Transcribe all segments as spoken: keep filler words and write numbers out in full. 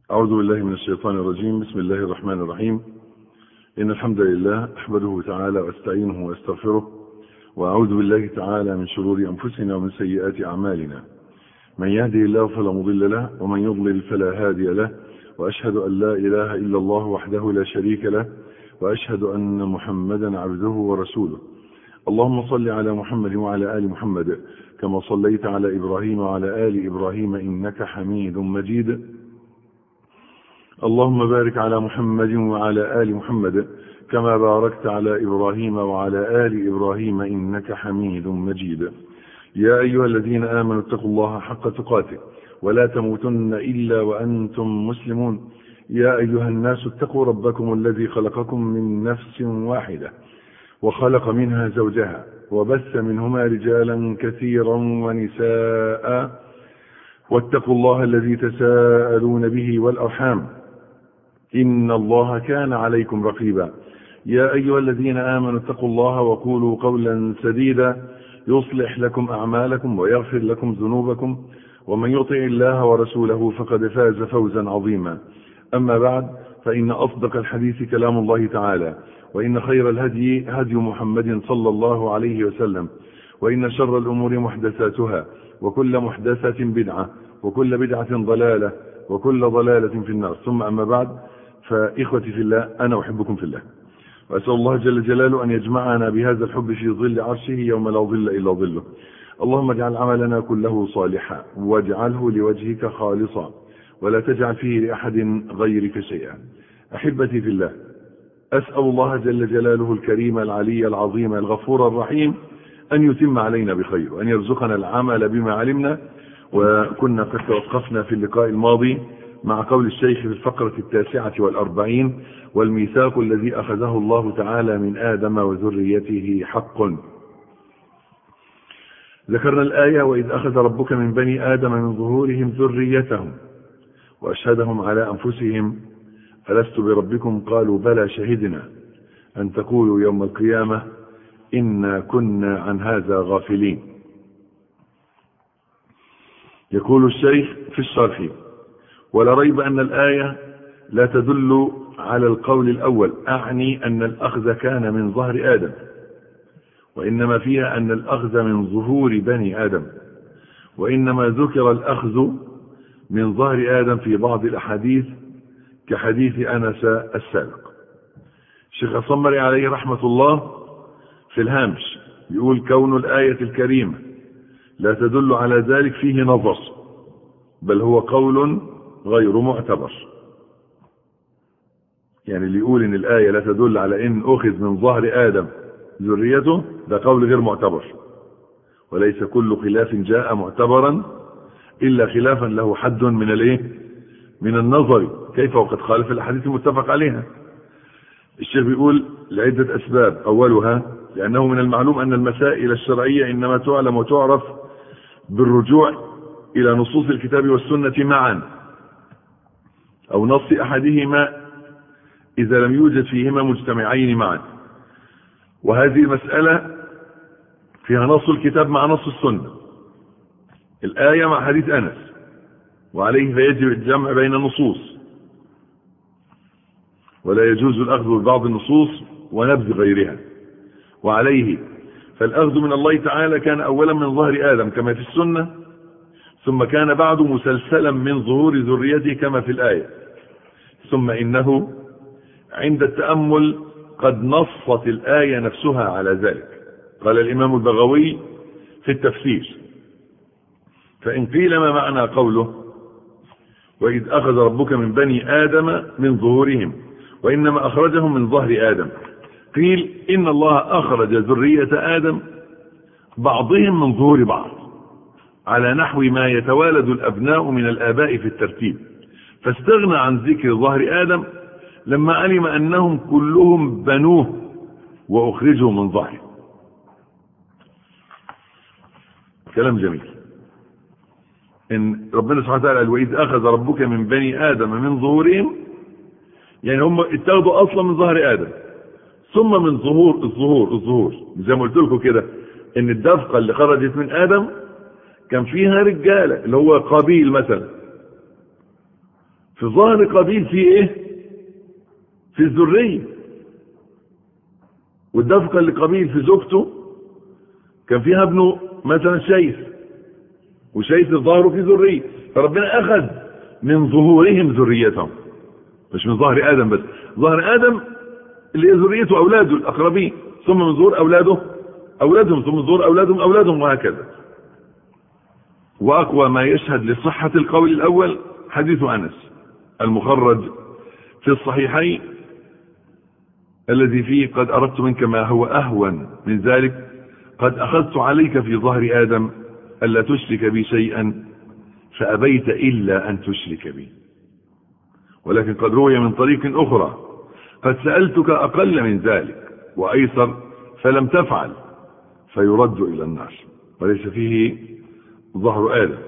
أعوذ بالله من الشيطان الرجيم. بسم الله الرحمن الرحيم. إن الحمد لله أحمده تعالى وأستعينه وأستغفره، وأعوذ بالله تعالى من شرور أنفسنا ومن سيئات أعمالنا. من يهدي الله فلا مضل له، ومن يضلل فلا هادي له، وأشهد أن لا إله إلا الله وحده لا شريك له، وأشهد أن محمدا عبده ورسوله. اللهم صل على محمد وعلى آل محمد كما صليت على إبراهيم وعلى آل إبراهيم إنك حميد مجيد. اللهم بارك على محمد وعلى آل محمد كما باركت على إبراهيم وعلى آل إبراهيم إنك حميد مجيد. يا أيها الذين آمنوا اتقوا الله حق تقاته ولا تموتن إلا وأنتم مسلمون. يا أيها الناس اتقوا ربكم الذي خلقكم من نفس واحدة وخلق منها زوجها وبث منهما رجالا كثيرا ونساء، واتقوا الله الذي تساءلون به والأرحام إن الله كان عليكم رقيبا. يا أيها الذين آمنوا اتقوا الله وقولوا قولا سديدا يصلح لكم أعمالكم ويغفر لكم ذنوبكم، ومن يطع الله ورسوله فقد فاز فوزا عظيما. أما بعد، فإن أصدق الحديث كلام الله تعالى، وإن خير الهدي هدي محمد صلى الله عليه وسلم، وإن شر الأمور محدثاتها، وكل محدثة بدعة، وكل بدعة ضلالة، وكل ضلالة في النار. ثم أما بعد، فإخوتي في الله، أنا أحبكم في الله، وأسأل الله جل جلاله أن يجمعنا بهذا الحب في ظل عرشه يوم لا ظل إلا ظله. اللهم اجعل عملنا كله صالحا، واجعله لوجهك خالصا، ولا تجعل فيه لأحد غيرك شيئا. أحبتي في الله، أسأل الله جل جلاله الكريم العلي العظيم الغفور الرحيم أن يتم علينا بخير، وأن يرزقنا العمل بما علمنا. وكنا قد توقفنا في اللقاء الماضي مع قول الشيخ في الفقرة التاسعة والأربعين: والميثاق الذي أخذه الله تعالى من آدم وذريته حق. ذكرنا الآية: وإذ أخذ ربك من بني آدم من ظهورهم ذريتهم وأشهدهم على أنفسهم ألست بربكم قالوا بلى شهدنا أن تقولوا يوم القيامة إنا كنا عن هذا غافلين. يقول الشيخ في الشرح: ولا ريب أن الآية لا تدل على القول الأول، أعني أن الأخذ كان من ظهر آدم، وإنما فيها أن الأخذ من ظهور بني آدم، وإنما ذكر الأخذ من ظهر آدم في بعض الأحاديث كحديث أنس السابق. الشيخ الصمري عليه رحمة الله في الهامش يقول: كون الآية الكريمة لا تدل على ذلك فيه نظر، بل هو قول غير معتبر. يعني اللي يقول ان الآية لا تدل على ان اخذ من ظهر آدم ذريته، ده قول غير معتبر، وليس كل خلاف جاء معتبرا الا خلافا له حد من الايه من النظر، كيف وقد خالف الاحاديث المتفق عليها. الشيخ بيقول لعدة اسباب: اولها لانه من المعلوم ان المسائل الشرعية انما تعلم وتعرف بالرجوع الى نصوص الكتاب والسنة معا، او نص احدهما اذا لم يوجد فيهما مجتمعين معا. وهذه المسألة فيها نص الكتاب مع نص السنة، الآية مع حديث أنس، وعليه فيجب الجمع بين النصوص، ولا يجوز الأخذ ببعض النصوص ونبذ غيرها. وعليه فالأخذ من الله تعالى كان أولا من ظهر آدم كما في السنة، ثم كان بعد مسلسلا من ظهور ذريته كما في الآية، ثم إنه عند التأمل قد نصت الآية نفسها على ذلك. قال الإمام البغوي في التفسير: فإن قيل ما معنى قوله وإذ أخذ ربك من بني آدم من ظهورهم وإنما أخرجهم من ظهر آدم، قيل إن الله أخرج ذرية آدم بعضهم من ظهور بعض على نحو ما يتوالد الأبناء من الآباء في الترتيب، فاستغنى عن ذكر ظهر آدم لما علم أنهم كلهم بنوه وأخرجوا من ظهره. كلام جميل. إن ربنا سبحانه وتعالى قال: وإذ أخذ ربك من بني آدم من ظهورهم، يعني هم اتخذوا أصلا من ظهر آدم، ثم من ظهور الظهور الظهور زي ما قلت لكم كده، إن الدفقة اللي خرجت من آدم كان فيها رجالة، اللي هو قابيل مثلا، في ظهر قابيل في ايه؟ في الذرية. والدفقة اللي قابيل في زوجته كان فيها ابنه مثلا شيث، وشيث ظهره في ذرية، فربنا اخذ من ظهورهم ذريتهم، مش من ظهر ادم بس، ظهر ادم اللي هي ذريته اولاده الاقربين، ثم من ظهور اولاده اولادهم، ثم من ظهور اولادهم اولادهم، وهكذا. واقوى ما يشهد لصحة القول الاول حديث انس المخرج في الصحيحين الذي فيه قد اردت منك ما هو اهون من ذلك، قد اخذت عليك في ظهر ادم الا تشرك بي شيئا فابيت الا ان تشرك بي. ولكن قد روي من طريق اخرى قد سألتك اقل من ذلك وايسر فلم تفعل فيرد الى النار، وليس فيه ظهر آدم.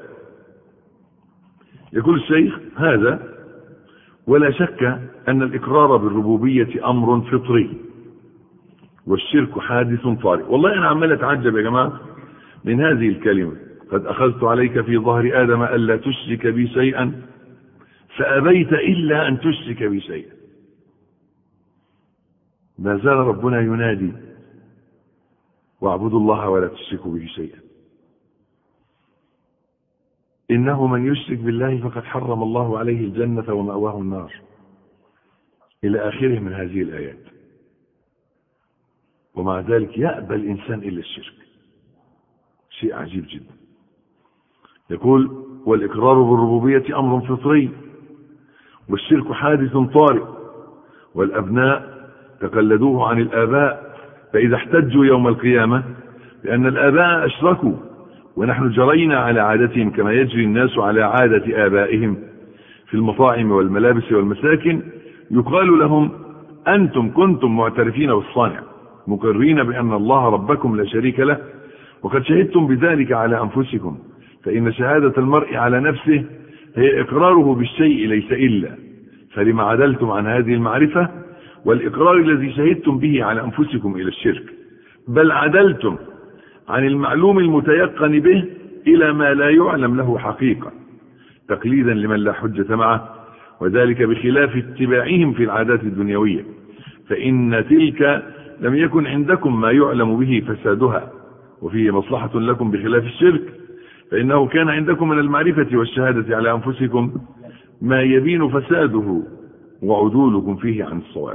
يقول الشيخ هذا ولا شك أن الإقرار بالربوبية أمر فطري والشرك حادث طارئ. والله أنا عمال أتعجب يا جماعة من هذه الكلمة، قد أخذت عليك في ظهر آدم ألا تشرك بي شيئا فأبيت إلا أن تشرك بي شيئا. ما زال ربنا ينادي واعبدوا الله ولا تشركوا به شيئا، إنه من يشرك بالله فقد حرم الله عليه الجنة ومأواه النار، إلى آخره من هذه الآيات. ومع ذلك يأبى الإنسان إلا الشرك، شيء عجيب جدا. يقول والإقرار بالربوبية أمر فطري والشرك حادث طارئ، والأبناء تقلدوه عن الآباء، فإذا احتجوا يوم القيامة بأن الآباء أشركوا ونحن جرينا على عادتهم كما يجري الناس على عادة آبائهم في المطاعم والملابس والمساكن، يقال لهم أنتم كنتم معترفين بالصانع مقرين بأن الله ربكم لا شريك له وقد شهدتم بذلك على أنفسكم، فإن شهادة المرء على نفسه هي إقراره بالشيء ليس إلا، فلما عدلتم عن هذه المعرفة والإقرار الذي شهدتم به على أنفسكم إلى الشرك، بل عدلتم عن المعلوم المتيقن به إلى ما لا يعلم له حقيقة تقليدا لمن لا حجة معه، وذلك بخلاف اتباعهم في العادات الدنيوية، فإن تلك لم يكن عندكم ما يعلم به فسادها وفيه مصلحة لكم، بخلاف الشرك فإنه كان عندكم من المعرفة والشهادة على أنفسكم ما يبين فساده وعدولكم فيه عن الصواب.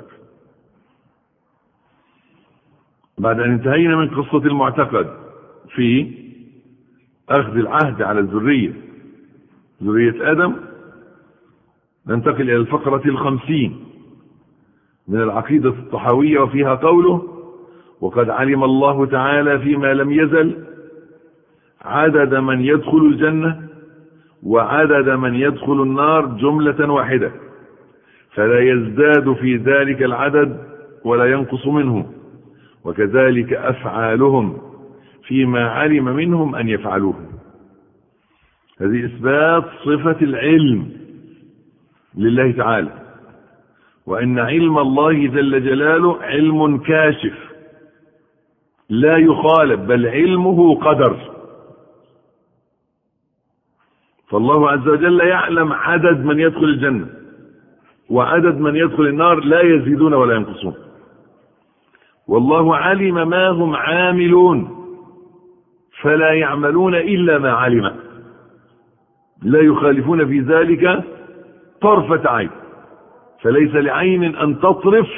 بعد أن انتهينا من قصة المعتقد في أخذ العهد على الذرية ذرية آدم، ننتقل إلى الفقرة الخمسين من العقيدة الطحاوية، وفيها قوله وقد علم الله تعالى فيما لم يزل عدد من يدخل الجنة وعدد من يدخل النار جملة واحدة، فلا يزداد في ذلك العدد ولا ينقص منه، وكذلك أفعالهم فيما علم منهم أن يفعلوه. هذه إثبات صفة العلم لله تعالى، وأن علم الله جل جلاله علم كاشف لا يخالف، بل علمه قدر. فالله عز وجل يعلم عدد من يدخل الجنة وعدد من يدخل النار لا يزيدون ولا ينقصون، والله علم ما هم عاملون فلا يعملون إلا ما علم، لا يخالفون في ذلك طرفة عين، فليس لعين أن تطرف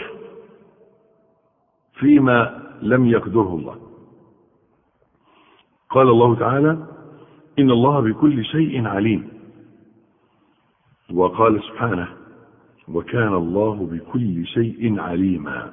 فيما لم يقدره الله. قال الله تعالى إن الله بكل شيء عليم، وقال سبحانه وكان الله بكل شيء عليما.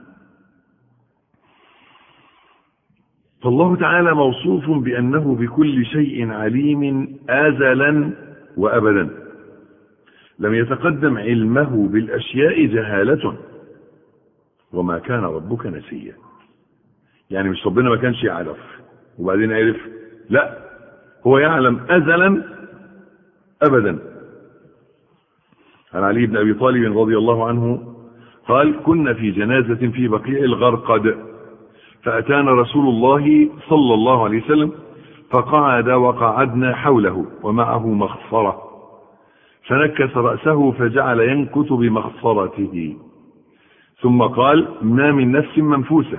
فالله تعالى موصوف بأنه بكل شيء عليم أزلا وأبدا، لم يتقدم علمه بالأشياء جهالة، وما كان ربك نسيا. يعني مش ربنا ما كانش يعرف وبعدين عرف، لا، هو يعلم أزلا أبدا. عن علي بن أبي طالب رضي الله عنه قال كنا في جنازة في بقيع الغرقد، فأتانا رسول الله صلى الله عليه وسلم فقعد وقعدنا حوله ومعه مخصرة، فنكس رأسه فجعل ينكت بمخصرته، ثم قال: ما من نفس منفوسة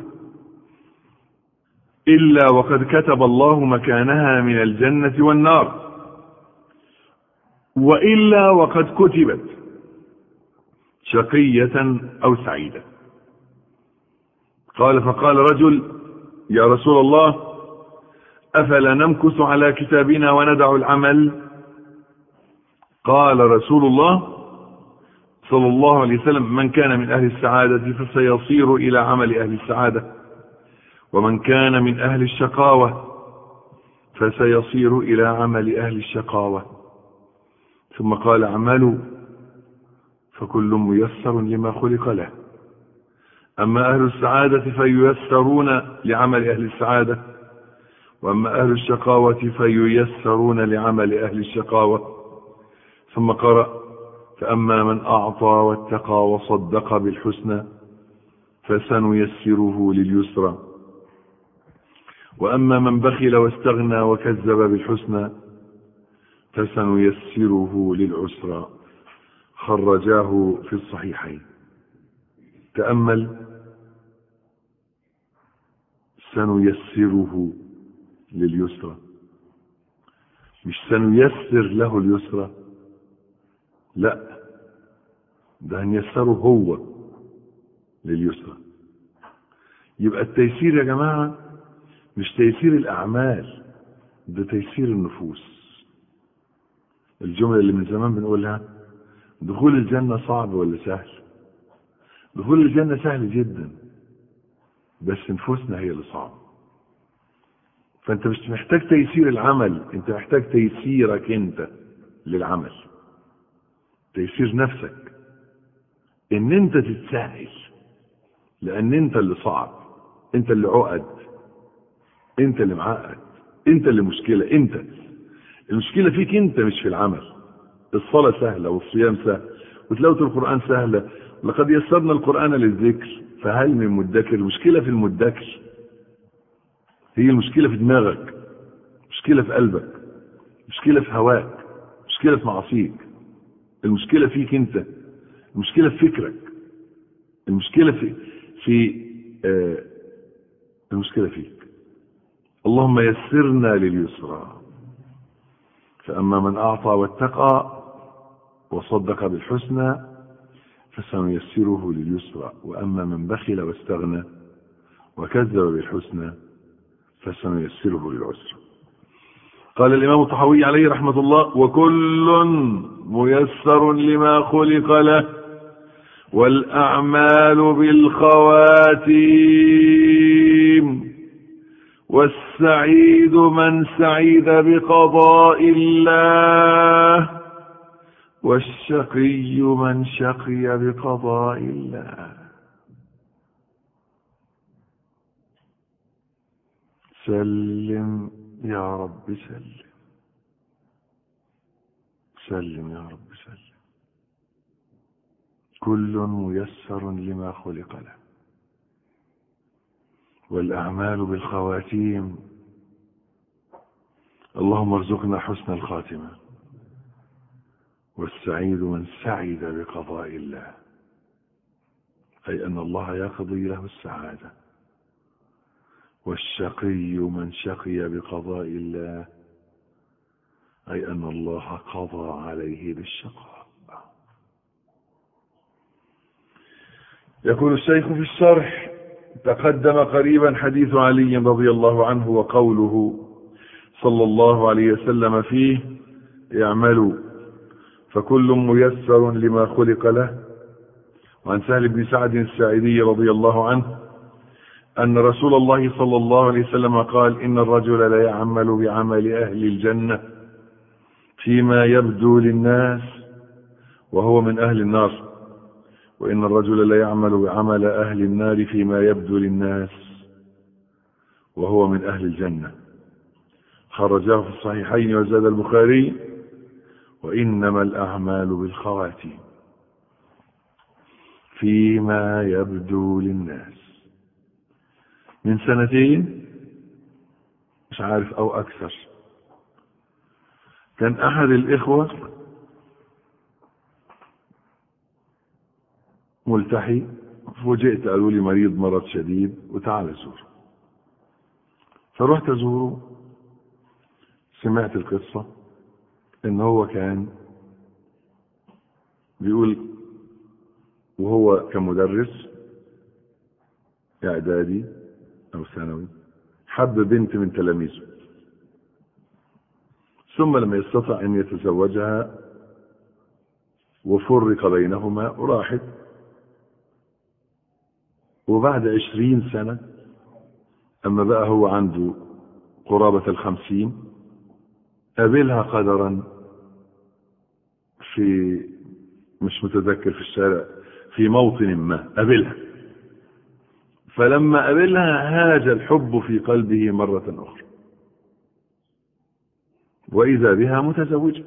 إلا وقد كتب الله مكانها من الجنة والنار، وإلا وقد كتبت شقية أو سعيدة. قال: فقال رجل: يا رسول الله، أفلا نمكث على كتابنا وندع العمل؟ قال رسول الله صلى الله عليه وسلم: من كان من أهل السعادة فسيصير إلى عمل أهل السعادة، ومن كان من أهل الشقاوة فسيصير إلى عمل أهل الشقاوة. ثم قال: اعملوا فكل ميسر لما خلق له، أما أهل السعادة فييسرون لعمل أهل السعادة، وأما أهل الشقاوة فييسرون لعمل أهل الشقاوة. ثم قرأ: فأما من أعطى واتقى وصدق بالحسنى فسنيسره لليسرى، وأما من بخل واستغنى وكذب بالحسنى فسنيسره للعسرى. خرجاه في الصحيحين. تأمل: سنيسره لليسرى، مش سنيسر له اليسرى، لا، ده هنيسره هو لليسرى. يبقى التيسير يا جماعة مش تيسير الأعمال، ده تيسير النفوس. الجملة اللي من زمان بنقولها: دخول الجنة صعب ولا سهل؟ دخول الجنة سهل جدا، بس نفوسنا هي اللي صعب. فانت مش محتاج تيسير العمل، انت محتاج تيسيرك انت للعمل، تيسير نفسك ان انت تتسهل، لان انت اللي صعب، انت اللي عقد، انت اللي معقد، انت اللي مشكلة. انت المشكلة فيك انت، مش في العمل. الصلاة سهلة والصيام سهل وتلاوة القرآن سهلة، لقد يسرنا القرآن للذكر فهل من مدكر. المشكلة في المدكر، هي المشكلة في دماغك، مشكلة في قلبك، مشكلة في هواك، مشكلة في معصيك. المشكلة فيك انت، المشكلة في فكرك، المشكلة في في آه المشكلة فيك. اللهم يسرنا لليسرى. فأما من أعطى واتقى وصدق بالحسنى فسنيسره لليسرى، وأما من بخل واستغنى وكذب بالحسنى فسنيسره للعسرى. قال الإمام الطحاوي عليه رحمة الله: وكل ميسر لما خلق له، والأعمال بالخواتيم، والسعيد من سعيد بقضاء الله، والشقي من شقي بقضاء الله. سلم يا رب سلم، سلم يا رب سلم. كل ميسر لما خلق له، والأعمال بالخواتيم. اللهم ارزقنا حسن الخاتمة. والسعيد من سعد بقضاء الله، أي أن الله يقضي له السعادة. والشقي من شقي بقضاء الله، أي أن الله قضى عليه بالشقاء. يقول الشيخ في الشرح: تقدم قريبا حديث علي رضي الله عنه وقوله صلى الله عليه وسلم فيه: اعملوا فكل ميسر لما خلق له. وعن سهل بن سعد الساعدي رضي الله عنه أن رسول الله صلى الله عليه وسلم قال: إن الرجل لا يعمل بعمل أهل الجنة فيما يبدو للناس وهو من أهل النار، وإن الرجل لا يعمل بعمل أهل النار فيما يبدو للناس وهو من أهل الجنة. خرجاه في الصحيحين. وزاد البخاري: وإنما الأعمال بالخواتيم فيما يبدو للناس. من سنتين مش عارف أو أكثر، كان أحد الإخوة ملتحي، فوجئت قالوا لي مريض مرض شديد وتعال زور. فرحت ازوره، سمعت القصة ان هو كان بيقول وهو كمدرس اعدادي او ثانوي حب بنت من تلاميذه، ثم لم يستطع ان يتزوجها وفرق بينهما وراحت، وبعد عشرين سنة اما بقى هو عنده قرابة الخمسين قابلها قدرا في مش متذكر في الشارع في موطن ما قابلها، فلما قابلها هاج الحب في قلبه مرة أخرى وإذا بها متزوجة.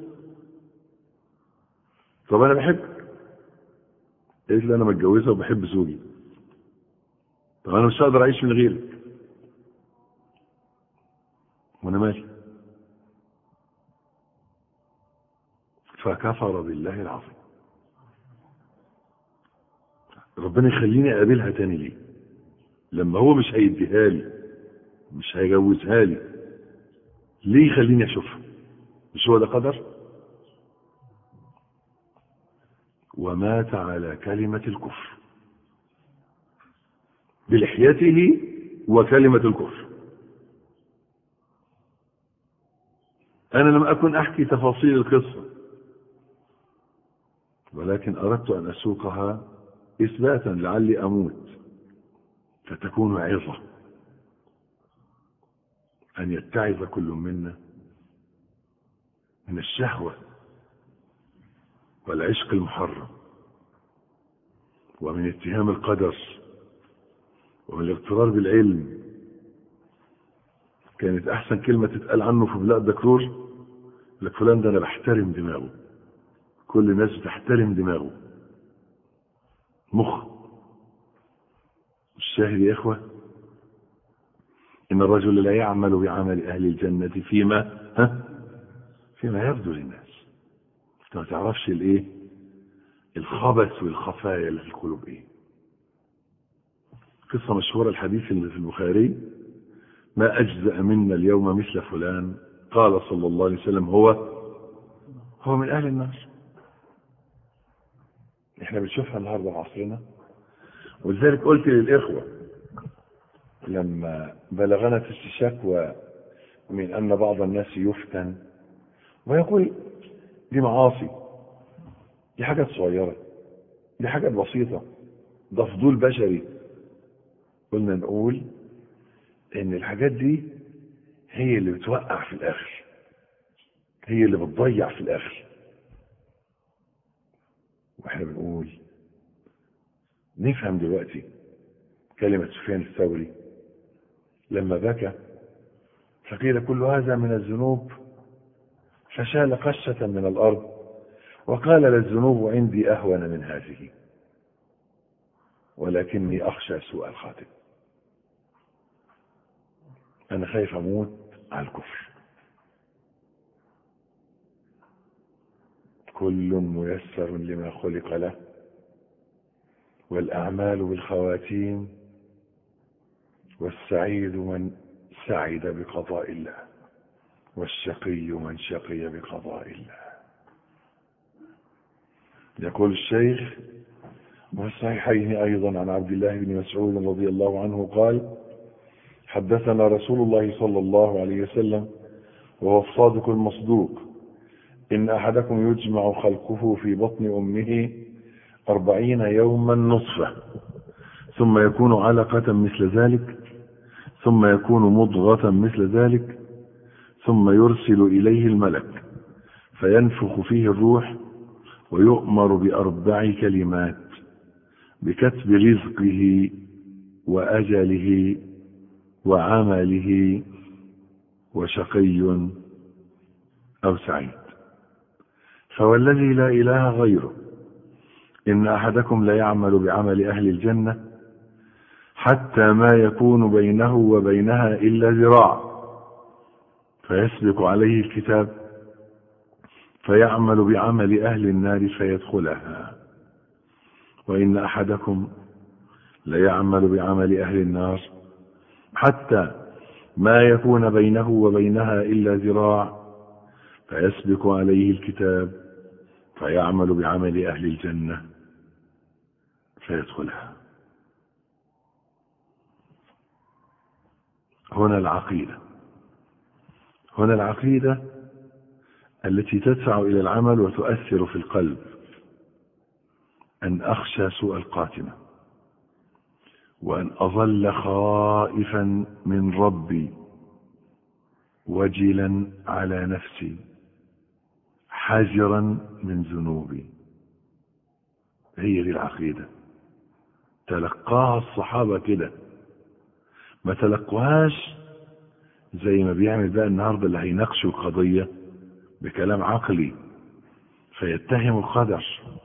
طب أنا بحبك، قالت لي أنا متجوزة وبحب زوجي، طب أنا مش هقدر أعيش من غيرك، وأنا مالي. فكفر بالله العظيم. ربنا يخليني أقابلها تاني ليه لما هو مش هيديها لي، مش هيجوزها لي؟ ليه يخليني أشوفها؟ مش هو ده قدر؟ ومات على كلمة الكفر بلحيته وكلمة الكفر. أنا لم أكن أحكي تفاصيل القصة، ولكن أردت أن أسوقها إثباتا لعلي أموت فتكون عظة، أن يتعظ كل منا من الشهوة والعشق المحرم ومن اتهام القدر ومن الاغترار بالعلم. كانت أحسن كلمة تتقال عنه في بلاد دكتور لك فلان ده أنا بحترم دماغه، كل الناس بتحترم دماغه، مخ. الشاهد يا إخوة إن الرجل لا يعمل بعمل أهل الجنة فيما ها فيما يبدو للناس. أنت ما تعرفش الإيه الخبث والخفايا اللي في القلوب إيه. قصة مشهورة الحديث اللي في البخاري: ما أجزأ منا اليوم مثل فلان، قال صلى الله عليه وسلم هو هو من أهل النار. إحنا بنشوفها النهاردة عصرنا، ولذلك قلت للإخوة لما بلغنا الشكوى من أن بعض الناس يفتن ويقول دي معاصي، دي حاجات صغيرة، دي حاجات بسيطة، ده فضول بشري، قلنا نقول ان الحاجات دي هي اللي بتوقع في الاخر، هي اللي بتضيع في الاخر. واحنا بنقول نفهم دلوقتي كلمة سفيان الثوري لما بكى فقيل كل هذا من الذنوب، فشال قشة من الارض وقال للذنوب عندي اهون من هذه ولكني اخشى سوء الخاتم. انا خايف اموت على الكفر. كل ميسر لما خلق له والاعمال بالخواتيم والسعيد من سعد بقضاء الله والشقي من شقي بقضاء الله. يقول الشيخ وفي الصحيحين ايضا عن عبد الله بن مسعود رضي الله عنه قال: حدثنا رسول الله صلى الله عليه وسلم وهو الصادق المصدوق: إن أحدكم يجمع خلقه في بطن أمه أربعين يوما نصفه ثم يكون علقة مثل ذلك ثم يكون مضغة مثل ذلك ثم يرسل إليه الملك فينفخ فيه الروح ويؤمر بأربع كلمات: بكتب رزقه وأجله وعمله وشقي أو سعيد. فوالذي لا إله غيره إن أحدكم لا يعمل بعمل أهل الجنة حتى ما يكون بينه وبينها إلا ذراع فيسبق عليه الكتاب فيعمل بعمل أهل النار فيدخلها وإن أحدكم ليعمل بعمل أهل النار حتى ما يكون بينه وبينها إلا ذراع فيسبق عليه الكتاب فيعمل بعمل أهل الجنة فيدخلها. هنا العقيدة هنا العقيدة التي تدفع إلى العمل وتؤثر في القلب. أن أخشى سوء القاتمة، وأن أظل خائفا من ربي وجلا على نفسي حذرا من ذنوبي. هي دي العقيدة، تلقاها الصحابة كده، ما تلقوهاش زي ما بيعمل بقى النهارده اللي هيناقشوا القضية بكلام عقلي فيتهم القدر.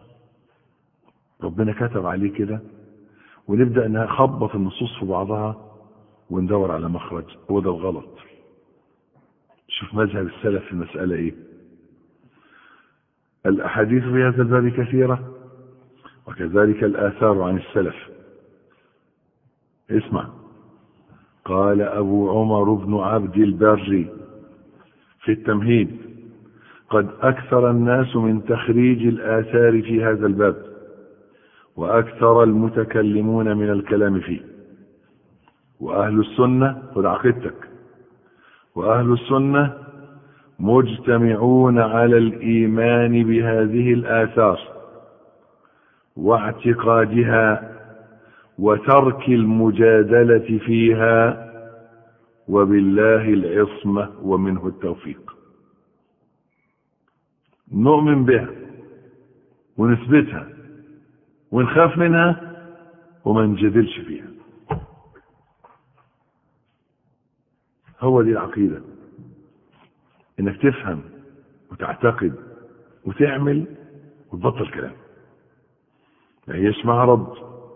ربنا كتب عليه كده، ونبدأ نخبط النصوص في بعضها وندور على مخرج. هو ده الغلط. شوف مذهب السلف في المسألة ايه. الأحاديث في هذا الباب كثيرة، وكذلك الآثار عن السلف. اسمع، قال أبو عمر بن عبد البر في التمهيد: قد أكثر الناس من تخريج الآثار في هذا الباب، وأكثر المتكلمون من الكلام فيه، وأهل السنة، خذ عقيدتك، وأهل السنة مجتمعون على الإيمان بهذه الآثار واعتقادها وترك المجادلة فيها، وبالله العصمة ومنه التوفيق. نؤمن بها ونثبتها ونخاف منها وما نجادلش فيها. هو دي العقيدة، انك تفهم وتعتقد وتعمل وتبطل كلام. ما هيش معرض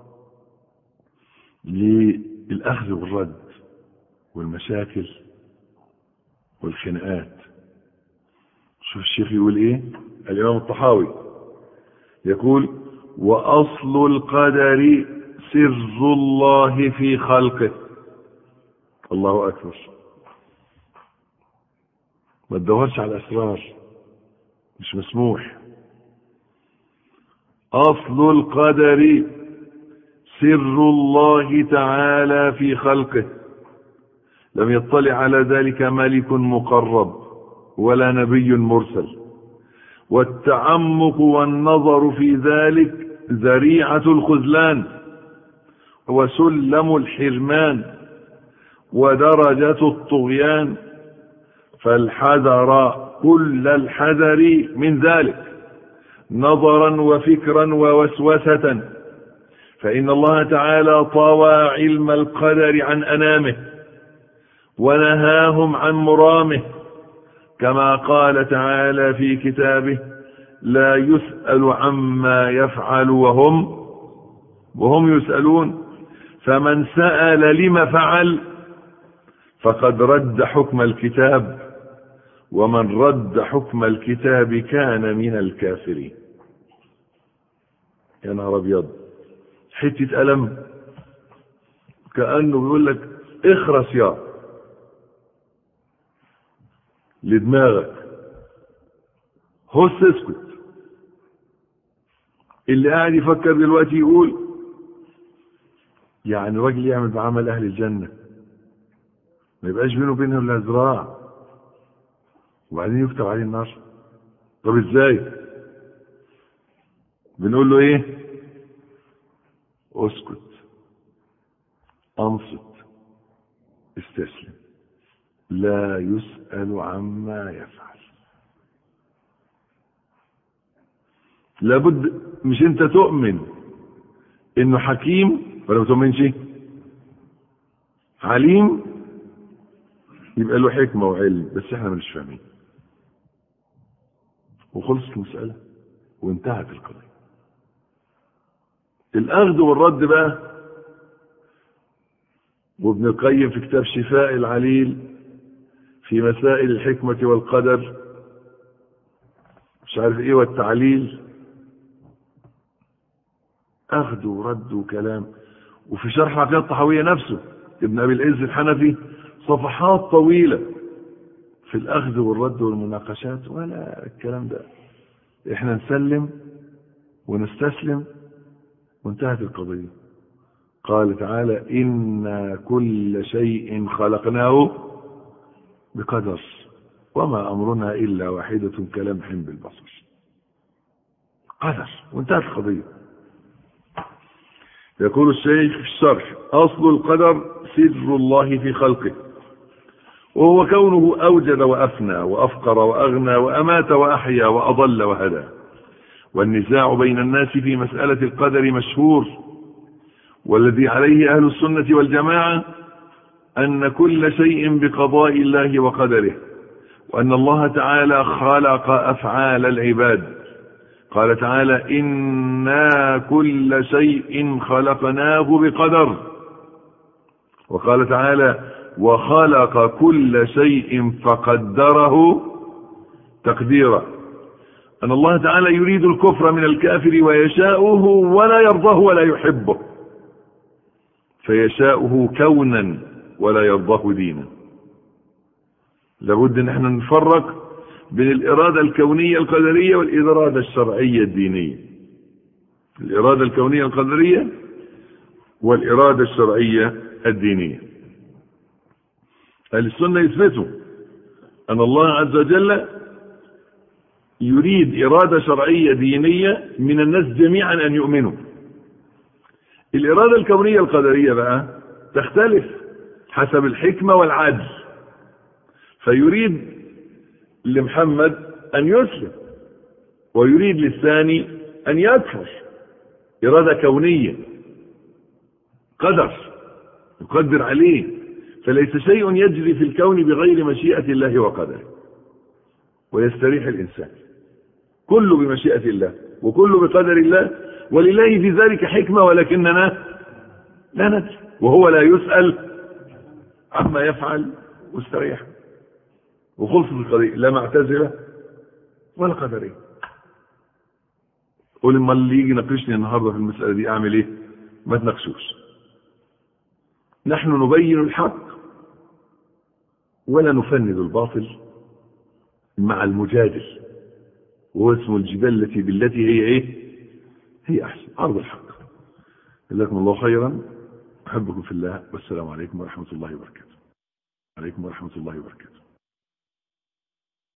للأخذ والرد والمشاكل والخناقات. شوف الشيخ يقول ايه، الإمام الطحاوي يقول: وأصل القدر سر الله في خلقه. الله أكبر. ما تدورش على الأسرار، مش مسموح. أصل القدر سر الله تعالى في خلقه، لم يطلع على ذلك ملك مقرب ولا نبي مرسل، والتعمق والنظر في ذلك ذريعة الخذلان وسلم الحرمان ودرجة الطغيان، فالحذر كل الحذر من ذلك نظرا وفكرا ووسوسة، فإن الله تعالى طوى علم القدر عن أنامه ونهاهم عن مرامه، كما قال تعالى في كتابه: لا يسأل عما يفعل وهم وهم يسألون. فمن سأل لما فعل فقد رد حكم الكتاب، ومن رد حكم الكتاب كان من الكافرين. يا نهار ابيض، حتة ألم، كأنه بيقول لك اخرس يا لدماغك، هس اسكت. اللي قاعد يفكر دلوقتي يقول يعني راجل يعمل بعمل أهل الجنة ما يبقاش بينه وبينهم الا ذراع وبعدين يكتب عليه النار؟ طب ازاي؟ بنقول له ايه؟ اسكت، انصت، استسلم، لا يسأل عما يفعل. لابد مش انت تؤمن انه حكيم ولا ما تؤمنش عليم، يبقى له حكمة وعلم، بس احنا مش فاهمين، وخلصت المسألة وانتهت القضية. الأخذ والرد بقى، وابن القيم في كتاب شفاء العليل في مسائل الحكمة والقدر مش عارف ايه والتعليل، أخذ ورد وكلام. وفي شرح العقيدة الطحاوية نفسه ابن أبي العز الحنفي صفحات طويلة في الأخذ والرد والمناقشات، ولا الكلام ده. إحنا نسلم ونستسلم وانتهت القضية. قال تعالى إنا كل شيء خلقناه بقدر وما أمرنا إلا واحدة كلمح بالبصر. قدر وانتهت القضية. يقول الشيخ في الشرح أصل القدر سر الله في خلقه، وهو كونه أوجد وأفنى وأفقر وأغنى وأمات وأحيا وأضل وهدى. والنزاع بين الناس في مسألة القدر مشهور، والذي عليه أهل السنة والجماعة أن كل شيء بقضاء الله وقدره، وأن الله تعالى خلق أفعال العباد. قال تعالى إنا كل شيء خلقناه بقدر. وقال تعالى وخلق كل شيء فقدره تقديرا. أن الله تعالى يريد الكفر من الكافر ويشاؤه ولا يرضاه ولا يحبه، فيشاؤه كونا ولا يرضاه دينا. لابد ان احنا نفرق بين الإرادة الكونية القدرية والإرادة الشرعية الدينية. الإرادة الكونية القدرية والإرادة الشرعية الدينية. أهل السنة يثبتوا أن الله عز وجل يريد إرادة شرعية دينية من الناس جميعا أن يؤمنوا. الإرادة الكونية القدرية بقى تختلف حسب الحكمة والعدل، فيريد لمحمد أن يسلم ويريد للثاني أن يكفر. إرادة كونية، قدر يقدر عليه، فليس شيء يجري في الكون بغير مشيئة الله وقدره، ويستريح الإنسان. كله بمشيئة الله وكله بقدر الله، ولله في ذلك حكمة ولكننا لا ندري، وهو لا يسأل عما يفعل واستريح. وخلصت القضية، لا معتزلة ولا قدرية. قول اما اللي يجي يناقشني النهارده في المسألة دي اعمل ايه؟ ما تناقشوش. نحن نبين الحق ولا نفند الباطل مع المجادل، وهو اسم الجبال التي بالتي هي ايه؟ هي احسن. عرض الحق. جزاكم الله خيرا، احبكم في الله، والسلام عليكم ورحمة الله وبركاته. عليكم ورحمة الله وبركاته.